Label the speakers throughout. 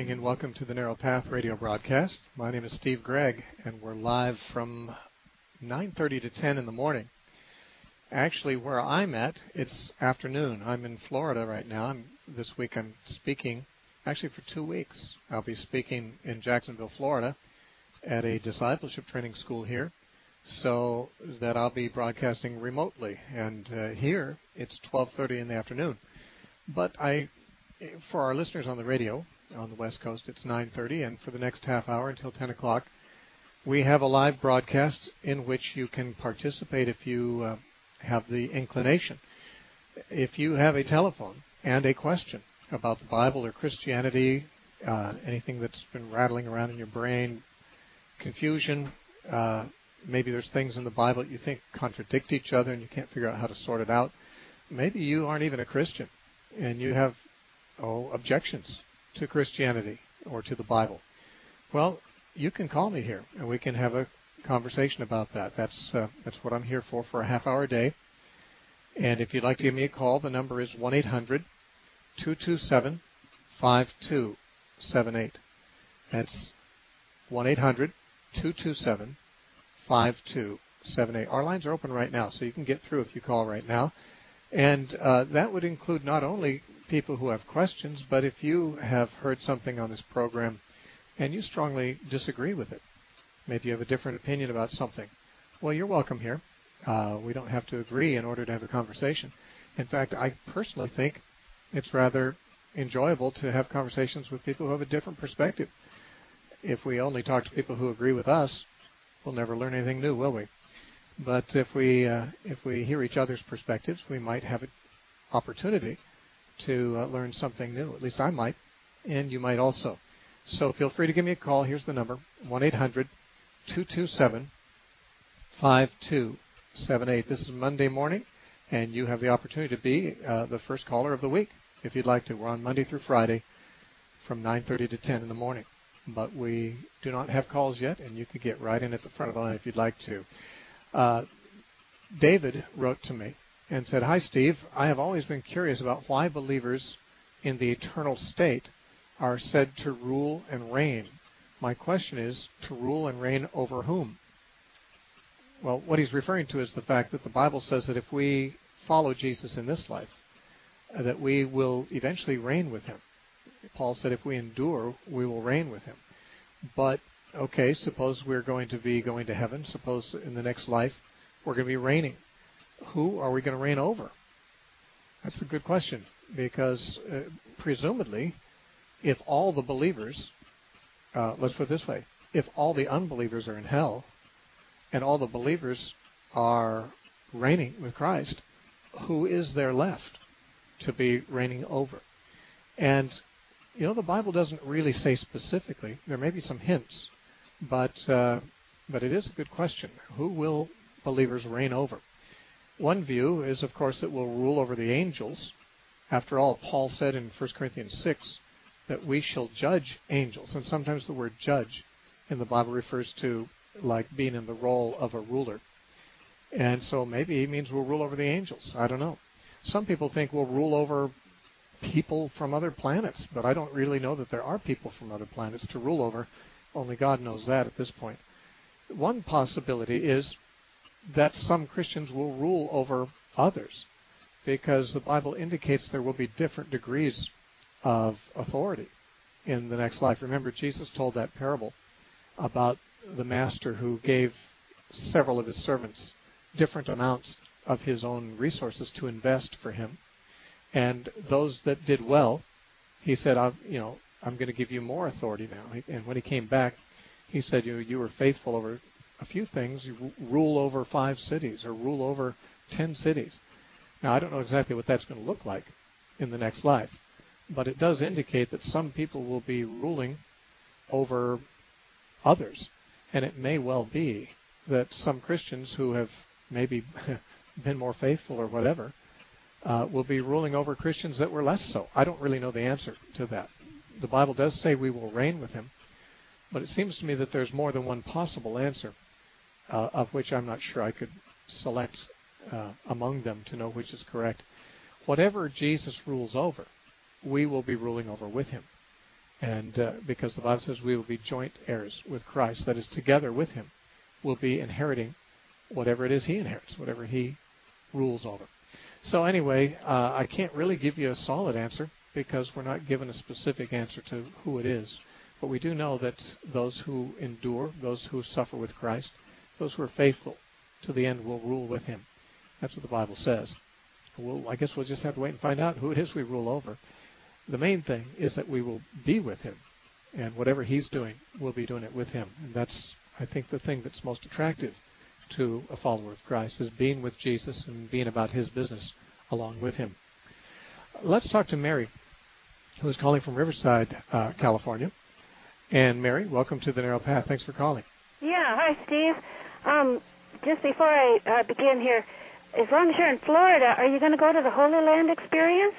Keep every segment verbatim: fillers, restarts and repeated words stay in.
Speaker 1: morning and welcome to the Narrow Path radio broadcast. My name is Steve Gregg and we're live from nine thirty to ten in the morning. Actually, where I'm at, it's afternoon. I'm in Florida right now. I'm, this week I'm speaking, actually for two weeks. I'll be speaking in Jacksonville, Florida at a discipleship training school here, so that I'll be broadcasting remotely. And uh, here it's twelve thirty in the afternoon. But I, for our listeners on the radio, on the West Coast, it's nine thirty, and for the next half hour until ten o'clock, we have a live broadcast in which you can participate if you uh, have the inclination. If you have a telephone and a question about the Bible or Christianity, uh, anything that's been rattling around in your brain, confusion, uh, maybe there's things in the Bible that you think contradict each other and you can't figure out how to sort it out. Maybe you aren't even a Christian and you have oh, objections to Christianity or to the Bible. Well, you can call me here and we can have a conversation about that. That's uh, that's what I'm here for, for a half hour a day. And if you'd like to give me a call, the number is one eight hundred two two seven five two seven eight. That's one eight hundred two two seven five two seven eight. Our lines are open right now, so you can get through if you call right now. And uh, that would include not only people who have questions, but if you have heard something on this program and you strongly disagree with it, maybe you have a different opinion about something, well, you're welcome here. Uh, we don't have to agree in order to have a conversation. In fact, I personally think it's rather enjoyable to have conversations with people who have a different perspective. If we only talk to people who agree with us, we'll never learn anything new, will we? But if we uh, if we hear each other's perspectives, we might have an opportunity to uh, learn something new. At least I might, and you might also. So feel free to give me a call. Here's the number, one eight hundred two two seven five two seven eight. This is Monday morning, and you have the opportunity to be uh, the first caller of the week, if you'd like to. We're on Monday through Friday from nine thirty to ten in the morning. But we do not have calls yet, and you could get right in at the front of the line if you'd like to. Uh, David wrote to me and said, "Hi, Steve. I have always been curious about why believers in the eternal state are said to rule and reign. My question is, to rule and reign over whom?" Well, what he's referring to is the fact that the Bible says that if we follow Jesus in this life, uh, that we will eventually reign with him. Paul said if we endure, we will reign with him. But, okay, suppose we're going to be going to heaven. Suppose in the next life we're going to be reigning. Who are we going to reign over? That's a good question, because uh, presumably, if all the believers, uh, let's put it this way, if all the unbelievers are in hell and all the believers are reigning with Christ, who is there left to be reigning over? And you know, the Bible doesn't really say specifically. There may be some hints, but uh, but it is a good question. Who will believers reign over? One view is, of course, that we'll rule over the angels. After all, Paul said in First Corinthians six that we shall judge angels. And sometimes the word judge in the Bible refers to like being in the role of a ruler. And so maybe he means we'll rule over the angels. I don't know. Some people think we'll rule over people from other planets, but I don't really know that there are people from other planets to rule over. Only God knows that at this point. One possibility is that some Christians will rule over others, because the Bible indicates there will be different degrees of authority in the next life. Remember, Jesus told that parable about the master who gave several of his servants different amounts of his own resources to invest for him. And those that did well, he said, I've, you know, I'm going to give you more authority now. And when he came back, he said, you, you were faithful over a few things. You rule over five cities or rule over ten cities. Now, I don't know exactly what that's going to look like in the next life, but it does indicate that some people will be ruling over others. And it may well be that some Christians who have maybe been more faithful or whatever Uh, will be ruling over Christians that were less so. I don't really know the answer to that. The Bible does say we will reign with him, but it seems to me that there's more than one possible answer, uh, of which I'm not sure I could select uh, among them to know which is correct. Whatever Jesus rules over, we will be ruling over with him. And uh, because the Bible says we will be joint heirs with Christ, that is, together with him, we'll be inheriting whatever it is he inherits, whatever he rules over. So anyway, uh, I can't really give you a solid answer because we're not given a specific answer to who it is. But we do know that those who endure, those who suffer with Christ, those who are faithful to the end will rule with him. That's what the Bible says. We'll, I guess we'll just have to wait and find out who it is we rule over. The main thing is that we will be with him, and whatever he's doing, we'll be doing it with him. And that's, I think, the thing that's most attractive to a follower of Christ, is being with Jesus and being about his business along with him. Let's talk to Mary, who is calling from Riverside, uh, California. And Mary, welcome to The Narrow Path. Thanks for calling.
Speaker 2: Yeah, hi, Steve. Um, just before I uh, begin here, as long as you're in Florida, are you going to go to the Holy Land experience?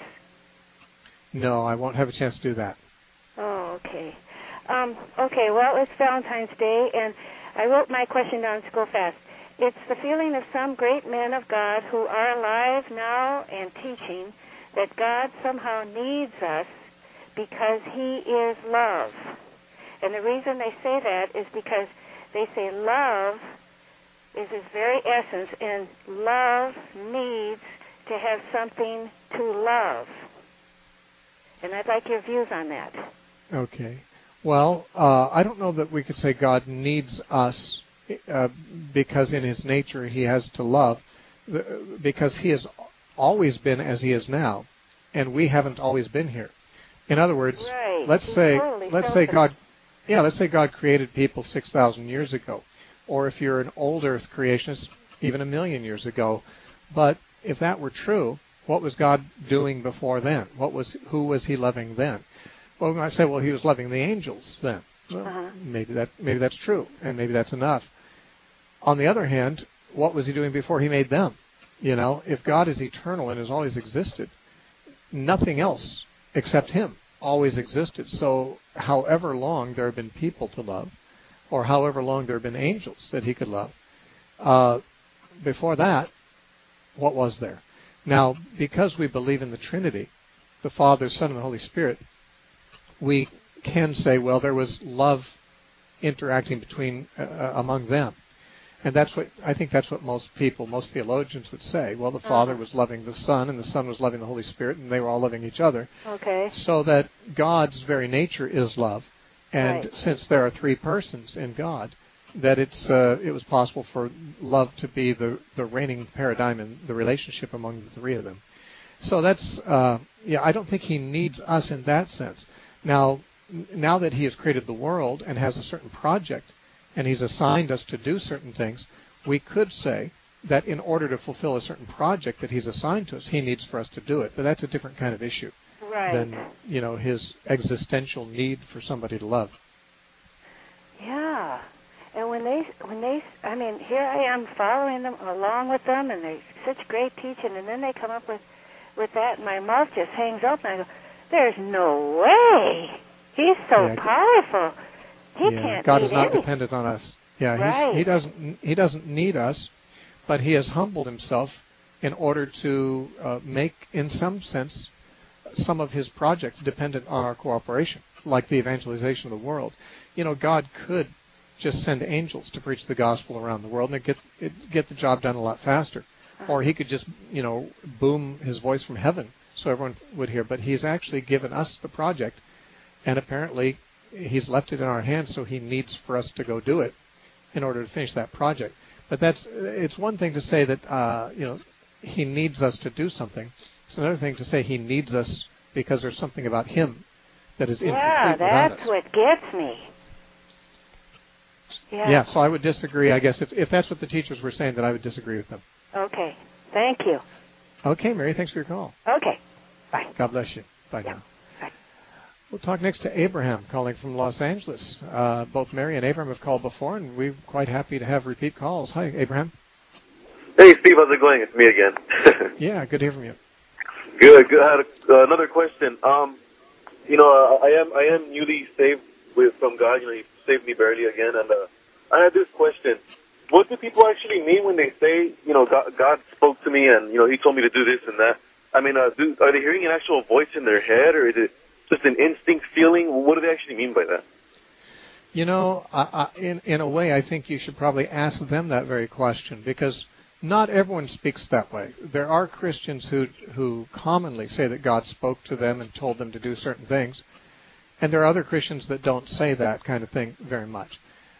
Speaker 1: No, I won't have a chance to do that.
Speaker 2: Oh, okay. Um, okay, well, it's Valentine's Day, and I wrote my question down to go fast. It's the feeling of some great men of God who are alive now and teaching that God somehow needs us because he is love. And the reason they say that is because they say love is his very essence, and love needs to have something to love. And I'd like your views on that.
Speaker 1: Okay. Well, uh, I don't know that we could say God needs us uh, because in his nature he has to love, because he has always been as he is now, and we haven't always been here. In other words,
Speaker 2: right.
Speaker 1: let's
Speaker 2: He's
Speaker 1: say
Speaker 2: totally
Speaker 1: let's
Speaker 2: selfish.
Speaker 1: say God, yeah, let's say God created people six thousand years ago, or if you're an old Earth creationist, even a million years ago. But if that were true, what was God doing before then? What was who was he loving then? Well, we might say, well, he was loving the angels then. Well,
Speaker 2: uh-huh.
Speaker 1: maybe that maybe that's true, and maybe that's enough. On the other hand, what was he doing before he made them? You know, if God is eternal and has always existed, nothing else except him always existed. So however long there have been people to love, or however long there have been angels that he could love, uh, before that, what was there? Now, because we believe in the Trinity, the Father, Son, and the Holy Spirit, we can say, well, there was love interacting between uh, among them. And that's what I think that's what most people, most theologians would say. Well, the Father
Speaker 2: uh-huh.
Speaker 1: was loving the Son, and the Son was loving the Holy Spirit, and they were all loving each other.
Speaker 2: Okay.
Speaker 1: So that God's very nature is love. And
Speaker 2: right.
Speaker 1: since there are three persons in God, that it's uh, it was possible for love to be the, the reigning paradigm in the relationship among the three of them. So that's, uh, yeah, I don't think he needs us in that sense. Now, now that he has created the world and has a certain project, and he's assigned us to do certain things, we could say that in order to fulfill a certain project that he's assigned to us, he needs for us to do it. But that's a different kind of issue
Speaker 2: right.
Speaker 1: than, you know, his existential need for somebody to love.
Speaker 2: Yeah. And when they, when they, I mean, here I am following them, along with them, and they're such great teaching, and then they come up with, with that, and my mouth just hangs open. I go, there's no way. He's so
Speaker 1: Yeah.
Speaker 2: powerful. He
Speaker 1: yeah.
Speaker 2: can't
Speaker 1: God
Speaker 2: need
Speaker 1: is not
Speaker 2: any.
Speaker 1: dependent on us. Yeah,
Speaker 2: right.
Speaker 1: he's, he doesn't he doesn't need us, but he has humbled himself in order to uh, make, in some sense, some of his projects dependent on our cooperation, like the evangelization of the world. You know, God could just send angels to preach the gospel around the world, and it get it get the job done a lot faster. Or he could just, you know, boom his voice from heaven so everyone would hear. But he's actually given us the project, and apparently he's left it in our hands, so he needs for us to go do it in order to finish that project. But that's it's one thing to say that uh, you know he needs us to do something. It's another thing to say he needs us because there's something about him that is incomplete
Speaker 2: yeah,
Speaker 1: without us.
Speaker 2: that's what gets me. Yeah.
Speaker 1: Yeah, so I would disagree. I guess if, if that's what the teachers were saying, that I would disagree with them.
Speaker 2: Okay. Thank you.
Speaker 1: Okay, Mary, thanks for your call.
Speaker 2: Okay. Bye.
Speaker 1: God bless you. Bye
Speaker 2: Yeah.
Speaker 1: now.
Speaker 2: Bye.
Speaker 1: We'll talk next to Abraham, calling from Los Angeles. Uh, both Mary and Abraham have called before, and we're quite happy to have repeat calls. Hi, Abraham.
Speaker 3: Hey, Steve, how's it going? It's me again.
Speaker 1: Yeah, good to hear from you.
Speaker 3: Good, good. I had a, uh, another question. Um, you know, uh, I am I am newly saved with from God. You know, He saved me barely again, and uh, I had this question: what do people actually mean when they say, you know, God, God spoke to me, and you know, He told me to do this and that? I mean, uh, do, are they hearing an actual voice in their head, or is it just an instinct feeling? What do they actually mean by that?
Speaker 1: You know, I, I, in in a way, I think you should probably ask them that very question, because not everyone speaks that way. There are Christians who who commonly say that God spoke to them and told them to do certain things, and there are other Christians that don't say that kind of thing very much.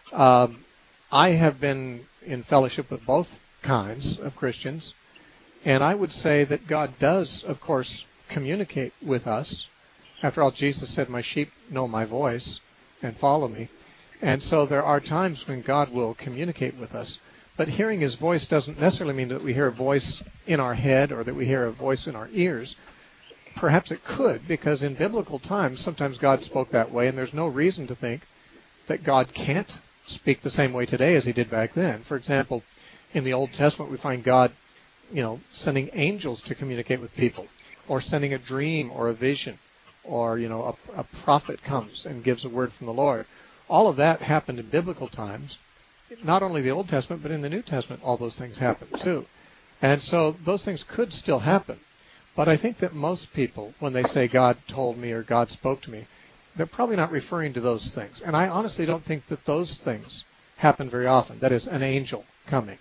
Speaker 1: Um, I have been in fellowship with both kinds of Christians, and I would say that God does, of course, communicate with us. After all, Jesus said, "My sheep know my voice and follow me." And so there are times when God will communicate with us. But hearing His voice doesn't necessarily mean that we hear a voice in our head or that we hear a voice in our ears. Perhaps it could, because in biblical times, sometimes God spoke that way, and there's no reason to think that God can't speak the same way today as He did back then. For example, in the Old Testament, we find God, you know, sending angels to communicate with people, or sending a dream or a vision, or, you know, a, a prophet comes and gives a word from the Lord. All of that happened in biblical times. Not only the Old Testament, but in the New Testament, all those things happened too. And so those things could still happen. But I think that most people, when they say God told me or God spoke to me, they're probably not referring to those things. And I honestly don't think that those things happen very often. That is, an angel coming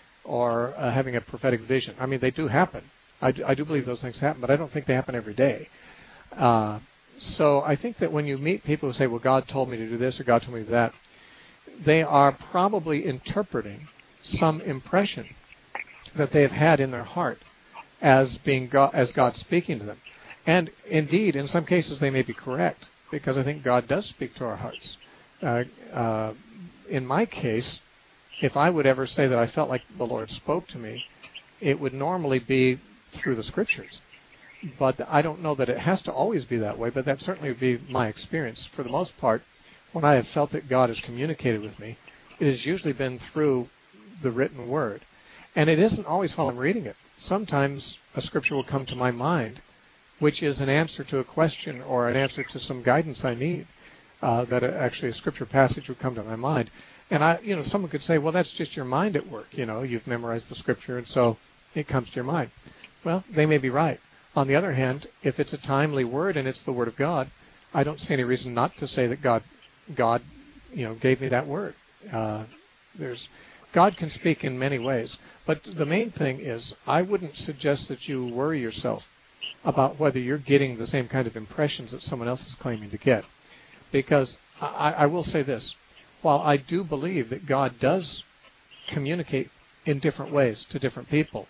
Speaker 1: or uh, having a prophetic vision. I mean, they do happen. I do, I do believe those things happen, but I don't think they happen every day. Uh, so I think that when you meet people who say, well, God told me to do this or God told me that, they are probably interpreting some impression that they have had in their heart as being God, as God speaking to them. And indeed, in some cases, they may be correct, because I think God does speak to our hearts. Uh, uh, in my case, if I would ever say that I felt like the Lord spoke to me, it would normally be through the Scriptures. But I don't know that it has to always be that way, but that certainly would be my experience. For the most part, when I have felt that God has communicated with me, it has usually been through the written Word. And it isn't always while I'm reading it. Sometimes a Scripture will come to my mind, which is an answer to a question or an answer to some guidance I need, uh, that actually a Scripture passage would come to my mind. And I, you know, someone could say, well, that's just your mind at work. You know, you've memorized the Scripture, and so it comes to your mind. Well, they may be right. On the other hand, if it's a timely word and it's the Word of God, I don't see any reason not to say that God, God, you know, gave me that word. Uh, there's God can speak in many ways, but the main thing is I wouldn't suggest that you worry yourself about whether you're getting the same kind of impressions that someone else is claiming to get, because I, I will say this: while I do believe that God does communicate in different ways to different people,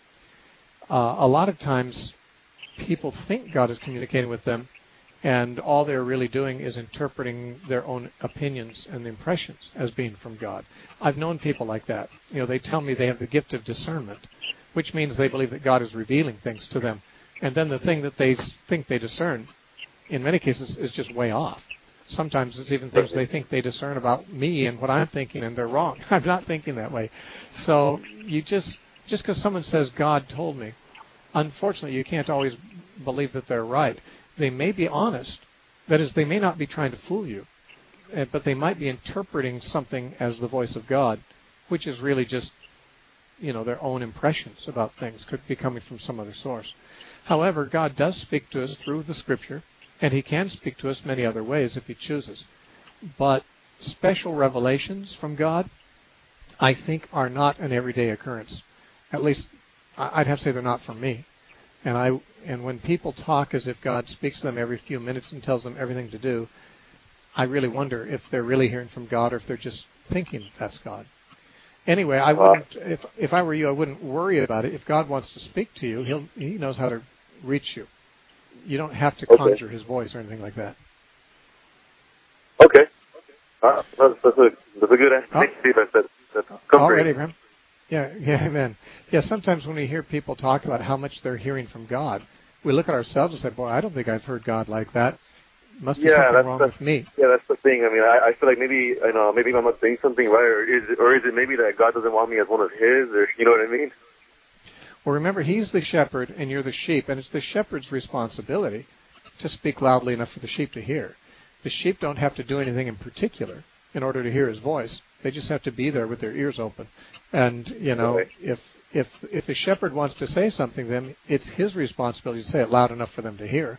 Speaker 1: uh, a lot of times people think God is communicating with them, and all they're really doing is interpreting their own opinions and impressions as being from God. I've known people like that. You know, they tell me they have the gift of discernment, which means they believe that God is revealing things to them. And then the thing that they think they discern, in many cases, is just way off. Sometimes it's even things they think they discern about me and what I'm thinking, and they're wrong. I'm not thinking that way. So you just, just because someone says God told me, unfortunately, you can't always believe that they're right. They may be honest. That is, they may not be trying to fool you, but they might be interpreting something as the voice of God, which is really just, you know, their own impressions about things. Could be coming from some other source. However, God does speak to us through the Scripture, and He can speak to us many other ways if He chooses. But special revelations from God, I think, are not an everyday occurrence. At least, I'd have to say they're not from me. And I and when people talk as if God speaks to them every few minutes and tells them everything to do, I really wonder if they're really hearing from God or if they're just thinking that's God. Anyway, I wouldn't. If if I were you, I wouldn't worry about it. If God wants to speak to you, He'll He knows how to reach you. You don't have to conjure okay. His voice or anything like that.
Speaker 3: Okay. Uh, that's, that's, a, that's a good answer. Oh. That, that, that's
Speaker 1: All right, Abraham. Yeah, yeah, amen. Yeah, sometimes when we hear people talk about how much they're hearing from God, we look at ourselves and say, boy, I don't think I've heard God like that. Must be
Speaker 3: yeah,
Speaker 1: something
Speaker 3: that's,
Speaker 1: wrong
Speaker 3: that's,
Speaker 1: with me.
Speaker 3: Yeah, that's the thing. I mean, I, I feel like maybe, you know, maybe I'm not saying something right, or is it, or is it maybe that God doesn't want me as one of His, or you know what I mean?
Speaker 1: Well, remember, He's the shepherd and you're the sheep, and it's the shepherd's responsibility to speak loudly enough for the sheep to hear. The sheep don't have to do anything in particular in order to hear His voice. They just have to be there with their ears open. And, you know,
Speaker 3: right.
Speaker 1: if if if the shepherd wants to say something to them, it's his responsibility to say it loud enough for them to hear.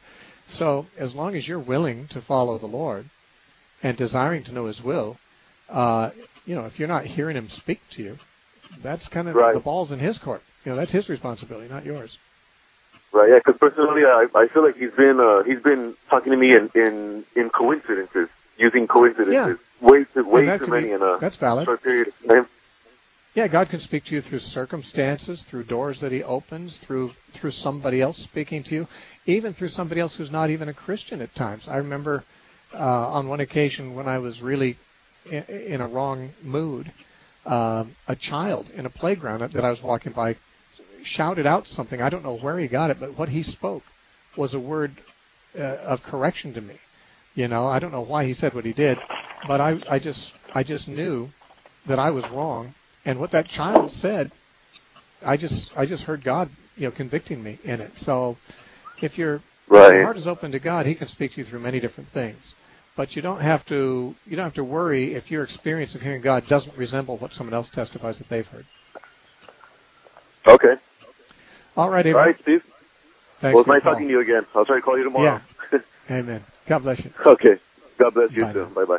Speaker 1: So as long as you're willing to follow the Lord and desiring to know His will, uh, you know, if you're not hearing Him speak to you, that's kind of
Speaker 3: right.
Speaker 1: the ball's in His court. You know, that's His responsibility, not yours.
Speaker 3: Right. Yeah. Because personally, I I feel like He's been uh, He's been talking to me in in, in coincidences, using coincidences,
Speaker 1: yeah.
Speaker 3: way too way
Speaker 1: and
Speaker 3: too many
Speaker 1: be,
Speaker 3: in a
Speaker 1: that's valid.
Speaker 3: short period of time.
Speaker 1: Yeah, God can speak to you through circumstances, through doors that He opens, through through somebody else speaking to you, even through somebody else who's not even a Christian at times. I remember uh, on one occasion when I was really in, in a wrong mood, uh, a child in a playground that I was walking by shouted out something. I don't know where he got it, but what he spoke was a word uh, of correction to me. You know, I don't know why he said what he did, but I, I just I just knew that I was wrong. And what that child said, I just I just heard God, you know, convicting me in it. So if your
Speaker 3: right.
Speaker 1: heart is open to God, He can speak to you through many different things. But you don't have to you don't have to worry if your experience of hearing God doesn't resemble what someone else testifies that they've heard.
Speaker 3: Okay.
Speaker 1: All right, Abraham.
Speaker 3: All right, Steve.
Speaker 1: Thanks
Speaker 3: well, it's
Speaker 1: for
Speaker 3: nice
Speaker 1: your
Speaker 3: talking to you again. I'll try to call you tomorrow.
Speaker 1: Yeah. Amen. God bless you.
Speaker 3: Okay. God bless you
Speaker 1: Bye
Speaker 3: too.
Speaker 1: now.
Speaker 3: Bye-bye.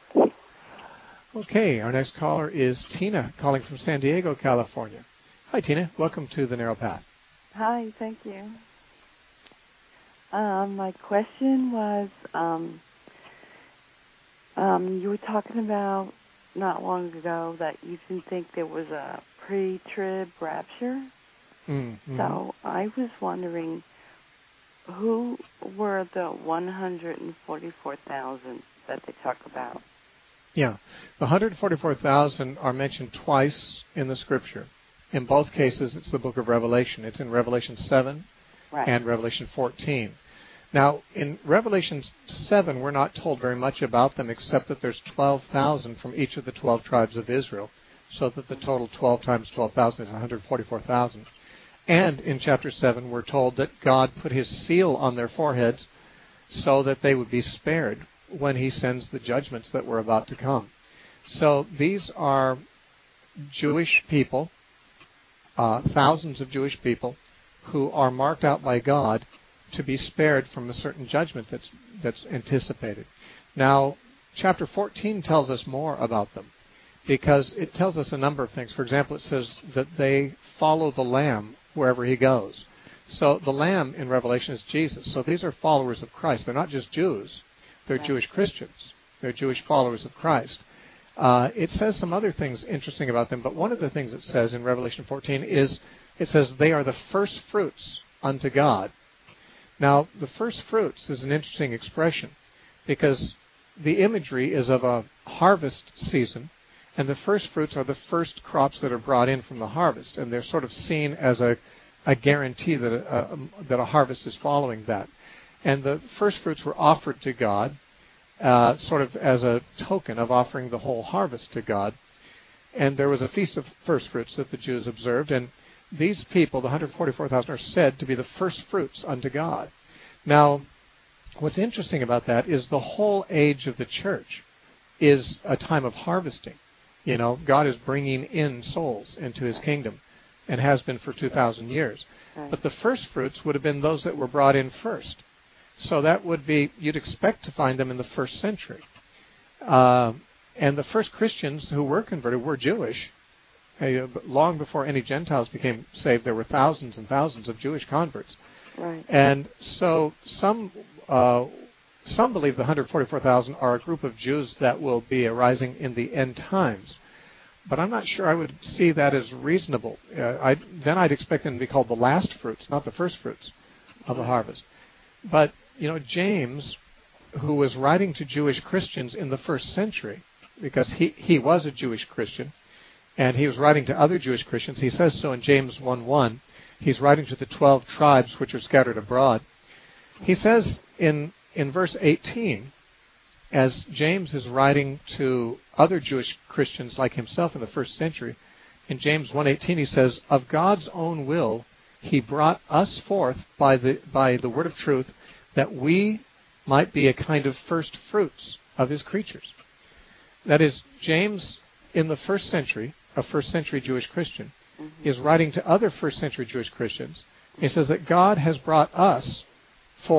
Speaker 1: Okay, our next caller is Tina, calling from San Diego, California. Hi, Tina. Welcome to The Narrow Path.
Speaker 4: Hi, thank you. Um, my question was, um, um, you were talking about not long ago that you didn't think there was a pre-trib rapture.
Speaker 1: Mm-hmm.
Speaker 4: So I was wondering, who were the one hundred forty-four thousand that they talk about?
Speaker 1: Yeah. The one hundred forty-four thousand are mentioned twice in the Scripture. In both cases, it's the book of Revelation. It's in Revelation seven
Speaker 4: right.
Speaker 1: and Revelation fourteen. Now, in Revelation seven, we're not told very much about them except that there's twelve thousand from each of the twelve tribes of Israel, so that the total twelve times twelve thousand is one hundred forty-four thousand. And in chapter seven, we're told that God put His seal on their foreheads so that they would be spared when He sends the judgments that were about to come. So these are Jewish people, uh, thousands of Jewish people, who are marked out by God to be spared from a certain judgment that's that's anticipated. Now, chapter fourteen tells us more about them, because it tells us a number of things. For example, it says that they follow the Lamb wherever He goes. So the Lamb in Revelation is Jesus. So these are followers of Christ. They're not just Jews. They're right. Jewish Christians. They're Jewish followers of Christ. Uh, it says some other things interesting about them, but one of the things it says in Revelation fourteen is it says they are the first fruits unto God. Now, the first fruits is an interesting expression because the imagery is of a harvest season, and the first fruits are the first crops that are brought in from the harvest, and they're sort of seen as a, a guarantee that a, a, that a harvest is following that. And the first fruits were offered to God, uh, sort of as a token of offering the whole harvest to God. And there was a feast of first fruits that the Jews observed, and these people, the one hundred forty-four thousand, are said to be the first fruits unto God. Now, what's interesting about that is the whole age of the church is a time of harvesting. You know, God is bringing in souls into His kingdom, and has been for two thousand years. Right. But the first fruits would have been those that were brought in first. So that would be, you'd expect to find them in the first century. Uh, and the first Christians who were converted were Jewish. Uh, long before any Gentiles became saved, there were thousands and thousands of Jewish converts.
Speaker 4: Right.
Speaker 1: And so some uh, some believe the one hundred forty-four thousand are a group of Jews that will be arising in the end times. But I'm not sure I would see that as reasonable. Uh, I, then I'd expect them to be called the last fruits, not the first fruits of the harvest. But, you know, James, who was writing to Jewish Christians in the first century, because he, he was a Jewish Christian, and he was writing to other Jewish Christians. He says so in James one one. He's writing to the twelve tribes which are scattered abroad. He says in, in verse eighteen, as James is writing to other Jewish Christians like himself in the first century, in James one eighteen he says, "Of God's own will He brought us forth by the by the word of truth, that we might be a kind of first fruits of His creatures." That is, James in the first century, a first century Jewish Christian, mm-hmm. is writing to other first century Jewish Christians. He says that God has brought us forth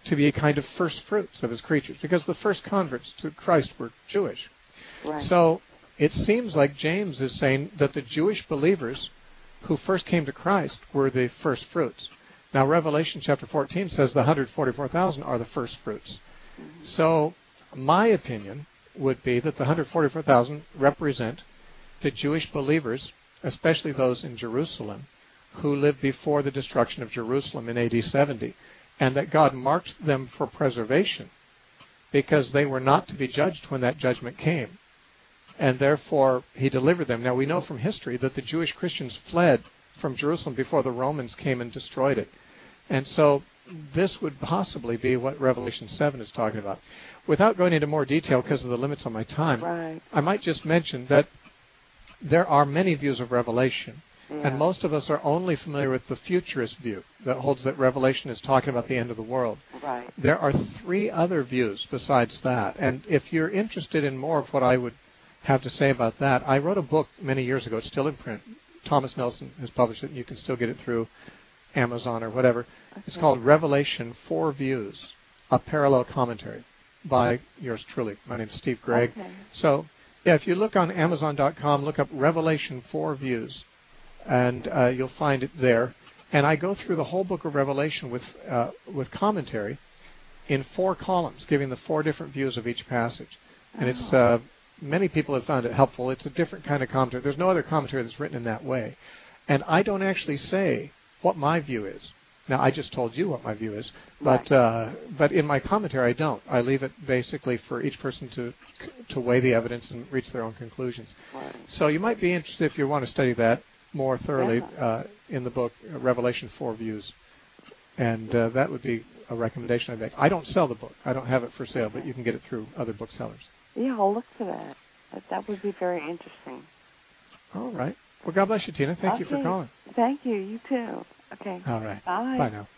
Speaker 1: to be a kind of first fruits of his creatures, because the first converts to Christ were Jewish.
Speaker 4: Right.
Speaker 1: So it seems like James is saying that the Jewish believers who first came to Christ were the first fruits. Now, Revelation chapter fourteen says the one hundred forty-four thousand are the first fruits. Mm-hmm. So my opinion would be that the one hundred forty-four thousand represent the Jewish believers, especially those in Jerusalem, who lived before the destruction of Jerusalem in A D seventy, and that God marked them for preservation because they were not to be judged when that judgment came. And therefore, he delivered them. Now, we know from history that the Jewish Christians fled from Jerusalem before the Romans came and destroyed it. And so this would possibly be what Revelation seven is talking about. Without going into more detail because of the limits on my time,
Speaker 4: right.
Speaker 1: I might just mention that there are many views of Revelation.
Speaker 4: Yeah.
Speaker 1: And most of us are only familiar with the futurist view that holds that Revelation is talking about the end of the world.
Speaker 4: Right.
Speaker 1: There are three other views besides that. And if you're interested in more of what I would have to say about that, I wrote a book many years ago. It's still in print. Thomas Nelson has published it, and you can still get it through Amazon or whatever. Okay. It's called Revelation Four Views, a Parallel Commentary by yours truly. My name is Steve Gregg.
Speaker 4: Okay.
Speaker 1: So, yeah, if you look on Amazon dot com, look up Revelation Four Views, and uh, you'll find it there. And I go through the whole book of Revelation with uh, with commentary in four columns, giving the four different views of each passage. And it's uh, many people have found it helpful. It's a different kind of commentary. There's no other commentary that's written in that way. And I don't actually say what my view is. Now, I just told you what my view is, but uh, but in my commentary, I don't. I leave it basically for each person to to weigh the evidence and reach their own conclusions.
Speaker 4: Right.
Speaker 1: So you might be interested if you want to study that more thoroughly uh, in the book uh, Revelation Four Views, and uh, that would be a recommendation I make. I don't sell the book. I don't have it for sale, but you can get it through other booksellers.
Speaker 4: Yeah, I'll look for that. That, that would be very interesting.
Speaker 1: All right. Well, God bless you, Tina. Thank
Speaker 4: okay.
Speaker 1: you for calling.
Speaker 4: Thank you. You too. Okay.
Speaker 1: All right.
Speaker 4: Bye.
Speaker 1: Bye now.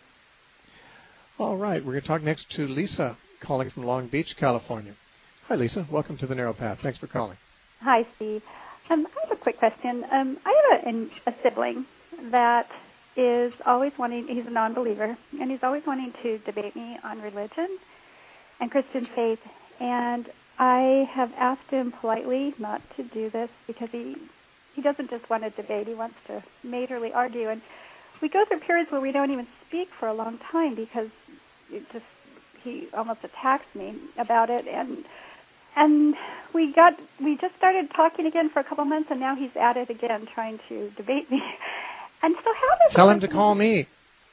Speaker 1: All right. We're going to talk next to Lisa, calling from Long Beach, California. Hi, Lisa. Welcome to the Narrow Path. Thanks for calling.
Speaker 5: Hi, Steve. Um, I have a quick question. Um, I have a, a sibling that is always wanting, he's a non-believer, and he's always wanting to debate me on religion and Christian faith. And I have asked him politely not to do this because he he doesn't just want to debate, he wants to majorly argue. And we go through periods where we don't even speak for a long time because it just he almost attacks me about it. And and we got we just started talking again for a couple months, and now he's at it again, trying to debate me. And so how does
Speaker 1: tell him to call me?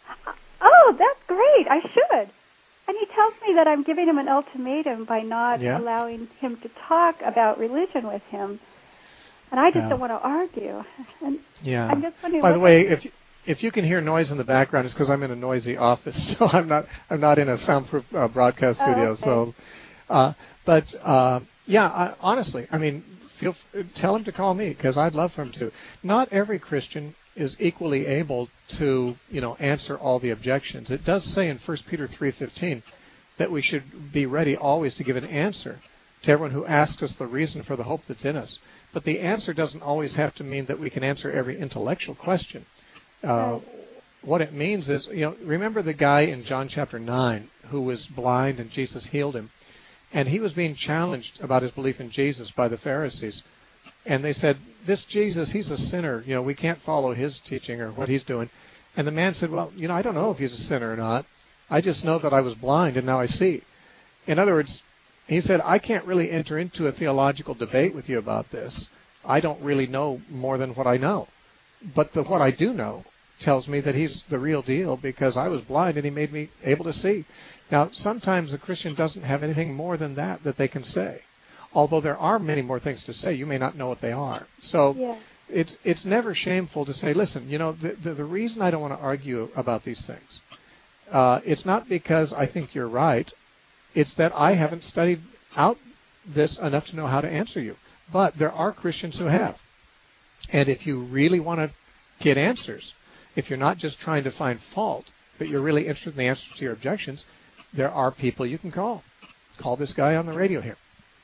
Speaker 5: Oh, that's great. I should. And he tells me that I'm giving him an ultimatum by not
Speaker 1: yeah.
Speaker 5: allowing him to talk about religion with him. And I just
Speaker 1: yeah.
Speaker 5: don't want to argue. And
Speaker 1: yeah.
Speaker 5: I'm just wondering.
Speaker 1: By the way, if if you can hear noise in the background, it's because I'm in a noisy office, so I'm not I'm not in a soundproof uh, broadcast studio.
Speaker 5: Oh, okay.
Speaker 1: So, uh, but uh, yeah, I, honestly, I mean, feel tell him to call me because I'd love for him to. Not every Christian is equally able to, you know, answer all the objections. It does say in First Peter three fifteen that we should be ready always to give an answer to everyone who asks us the reason for the hope that's in us. But the answer doesn't always have to mean that we can answer every intellectual question. Uh, what it means is, you know, remember the guy in John chapter nine who was blind and Jesus healed him, and he was being challenged about his belief in Jesus by the Pharisees. And they said, this Jesus, he's a sinner. You know, we can't follow his teaching or what he's doing. And the man said, well, you know, I don't know if he's a sinner or not. I just know that I was blind and now I see. In other words, he said, I can't really enter into a theological debate with you about this. I don't really know more than what I know. But the, what I do know tells me that he's the real deal because I was blind and he made me able to see. Now, sometimes a Christian doesn't have anything more than that that they can say. Although there are many more things to say, you may not know what they are. So
Speaker 5: yeah.
Speaker 1: it's it's never shameful to say, listen, you know, the, the, the reason I don't want to argue about these things, uh, it's not because I think you're right. It's that I haven't studied out this enough to know how to answer you. But there are Christians who have. And if you really want to get answers, if you're not just trying to find fault, but you're really interested in the answers to your objections, there are people you can call. Call this guy on the radio here.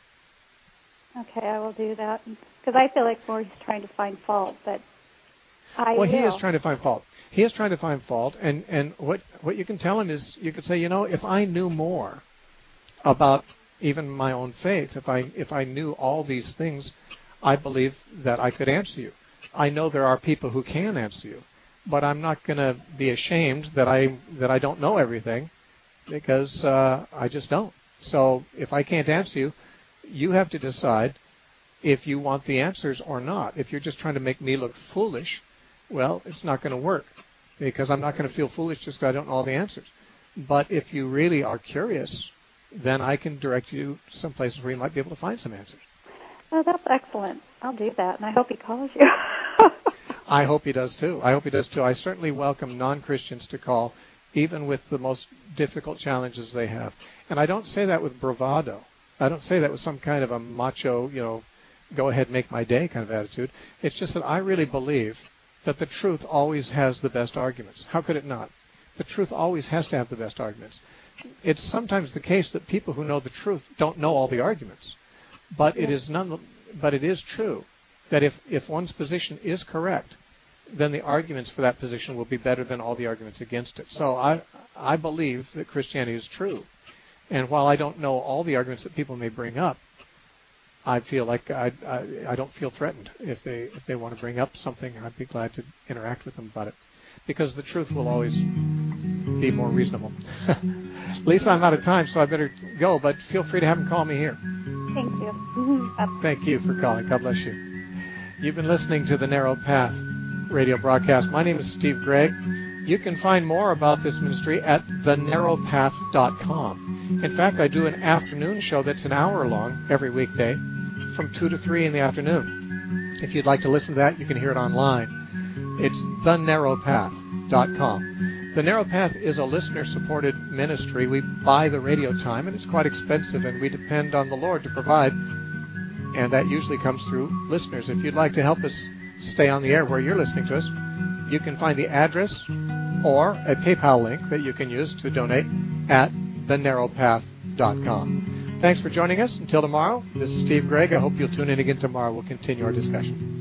Speaker 5: Okay, I will do that because I feel like more he's trying to find fault, but I
Speaker 1: well,
Speaker 5: will.
Speaker 1: he is trying to find fault. He is trying to find fault, and, and what, what you can tell him is, you could say, you know, if I knew more about even my own faith, if I if I knew all these things, I believe that I could answer you. I know there are people who can answer you, but I'm not going to be ashamed that I that I don't know everything, because uh, I just don't. So if I can't answer you, you have to decide if you want the answers or not. If you're just trying to make me look foolish, well, it's not going to work, because I'm not going to feel foolish just because I don't know all the answers. But if you really are curious, then I can direct you to some places where you might be able to find some answers.
Speaker 5: Oh, that's excellent. I'll do that, and I hope he calls you.
Speaker 1: I hope he does too. I hope he does too. I certainly welcome non-Christians to call, even with the most difficult challenges they have. And I don't say that with bravado. I don't say that with some kind of a macho, you know, go ahead, make my day kind of attitude. It's just that I really believe that the truth always has the best arguments. How could it not? The truth always has to have the best arguments. It's sometimes the case that people who know the truth don't know all the arguments. But it is none. But it is true that if, if one's position is correct, then the arguments for that position will be better than all the arguments against it. So I I believe that Christianity is true. And while I don't know all the arguments that people may bring up, I feel like I, I, I don't feel threatened. If they if they want to bring up something, I'd be glad to interact with them about it, because the truth will always be more reasonable. Lisa, I'm out of time, so I better go, but feel free to have them call me here.
Speaker 5: Thank you.
Speaker 1: Thank you for calling. God bless you. You've been listening to the Narrow Path radio broadcast. My name is Steve Gregg. You can find more about this ministry at the narrow path dot com. In fact, I do an afternoon show that's an hour long every weekday from two to three in the afternoon. If you'd like to listen to that, you can hear it online. It's the narrow path dot com. The Narrow Path is a listener-supported ministry. We buy the radio time, and it's quite expensive, and we depend on the Lord to provide, and that usually comes through listeners. If you'd like to help us stay on the air where you're listening to us, you can find the address or a PayPal link that you can use to donate at the narrow path dot com. Thanks for joining us. Until tomorrow, this is Steve Gregg. I hope you'll tune in again tomorrow. We'll continue our discussion.